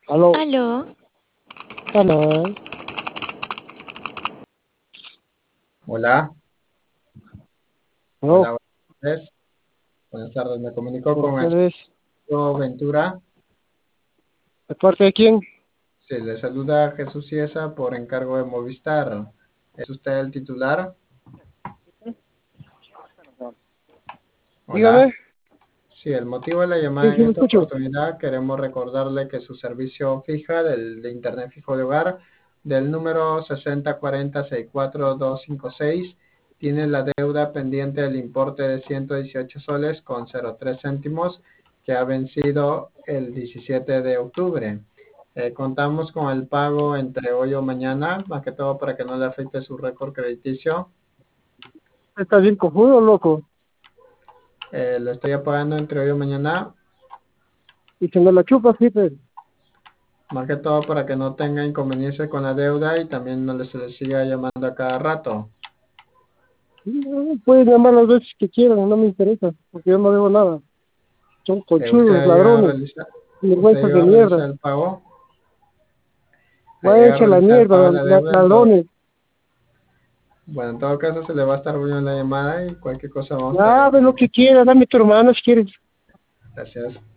Aló, Aló, hola, Hola, hola, aló, buenas tardes. Buenas tardes, me comunico buenas con tardes. Ernesto Ventura. ¿De parte de quién? Se le saluda Jesús Ciesa por encargo de Movistar. ¿Es usted el titular? Hola. Dígame, Sí, el motivo de la sí, llamada sí, en lo esta escucho. oportunidad queremos recordarle que su servicio fija de Internet fijo de hogar del número 6040-64256 tiene la deuda pendiente del importe de 118 soles con 03 céntimos que ha vencido el 17 de octubre. Contamos con el pago entre hoy o mañana, más que todo para que no le afecte su récord crediticio. ¿Estás bien cojudo, loco? Lo estoy pagando entre hoy o mañana. Y se me la chupa, sí, pues. Más que todo para que no tenga inconveniencia con la deuda y también no se le siga llamando a cada rato. No, pueden llamar las veces que quieran, no me interesa, porque yo no debo nada. Son conchudos, ladrones, Usted sinvergüenzas iba de a mierda. realizar el pago, ha llegado a Váyanse a la realizar el mierda, pago de la deuda, ladrones. bueno, en todo caso se le va a estar viendo la llamada y cualquier cosa vamos a estar Nada, viendo. lo que quieras, dame tu hermano si quieres. Gracias.